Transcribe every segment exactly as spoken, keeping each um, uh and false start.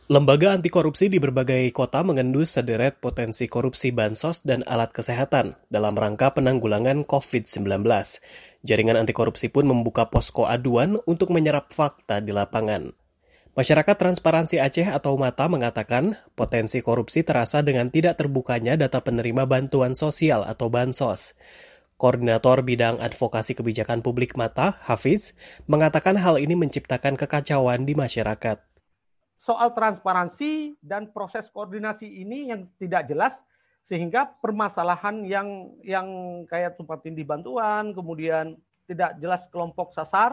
Lembaga anti korupsi di berbagai kota mengendus sederet potensi korupsi bansos dan alat kesehatan dalam rangka penanggulangan covid sembilan belas. Jaringan anti korupsi pun membuka posko aduan untuk menyerap fakta di lapangan. Masyarakat Transparansi Aceh atau MATA mengatakan potensi korupsi terasa dengan tidak terbukanya data penerima bantuan sosial atau bansos. Koordinator Bidang Advokasi Kebijakan Publik MATA, Hafiz, mengatakan hal ini menciptakan kekacauan di masyarakat. Soal transparansi dan proses koordinasi ini yang tidak jelas sehingga permasalahan yang yang kayak tumpang tindih bantuan, kemudian tidak jelas kelompok sasar,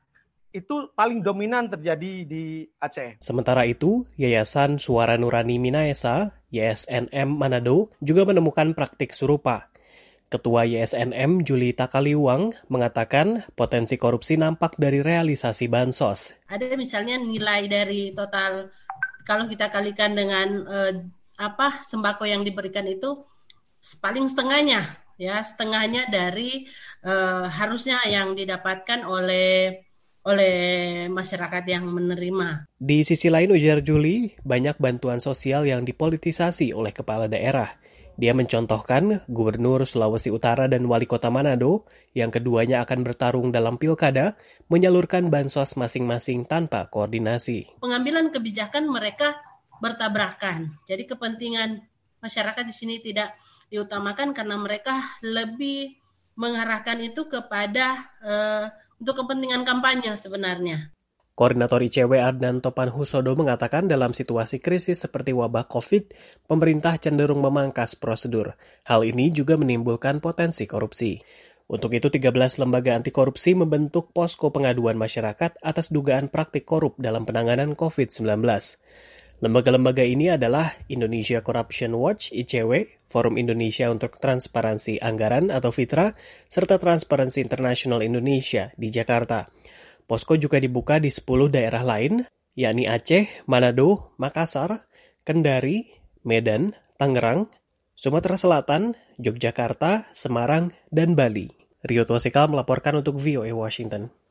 itu paling dominan terjadi di Aceh. Sementara itu, Yayasan Suara Nurani Minaesa, Y S N M Manado, juga menemukan praktik serupa. Ketua Y S N M Juli Takaliwang mengatakan potensi korupsi nampak dari realisasi bansos. Ada misalnya nilai dari total, kalau kita kalikan dengan eh, apa sembako yang diberikan itu paling setengahnya, ya setengahnya dari eh, harusnya yang didapatkan oleh oleh masyarakat yang menerima. Di sisi lain, ujar Juli, banyak bantuan sosial yang dipolitisasi oleh kepala daerah. Dia mencontohkan Gubernur Sulawesi Utara dan Wali Kota Manado, yang keduanya akan bertarung dalam pilkada, menyalurkan bansos masing-masing tanpa koordinasi. Pengambilan kebijakan mereka bertabrakan. Jadi kepentingan masyarakat di sini tidak diutamakan karena mereka lebih mengarahkan itu kepada uh, untuk kepentingan kampanye sebenarnya. Koordinator I C W Adnan Topan Husodo mengatakan dalam situasi krisis seperti wabah COVID, pemerintah cenderung memangkas prosedur. Hal ini juga menimbulkan potensi korupsi. Untuk itu, tiga belas lembaga anti korupsi membentuk posko pengaduan masyarakat atas dugaan praktik korup dalam penanganan covid sembilan belas. Lembaga-lembaga ini adalah Indonesia Corruption Watch I C W, Forum Indonesia untuk Transparansi Anggaran atau FITRA, serta Transparency International Indonesia di Jakarta. Posko juga dibuka di sepuluh daerah lain, yakni Aceh, Manado, Makassar, Kendari, Medan, Tangerang, Sumatera Selatan, Yogyakarta, Semarang, dan Bali. Rio Tosikal melaporkan untuk V O A Washington.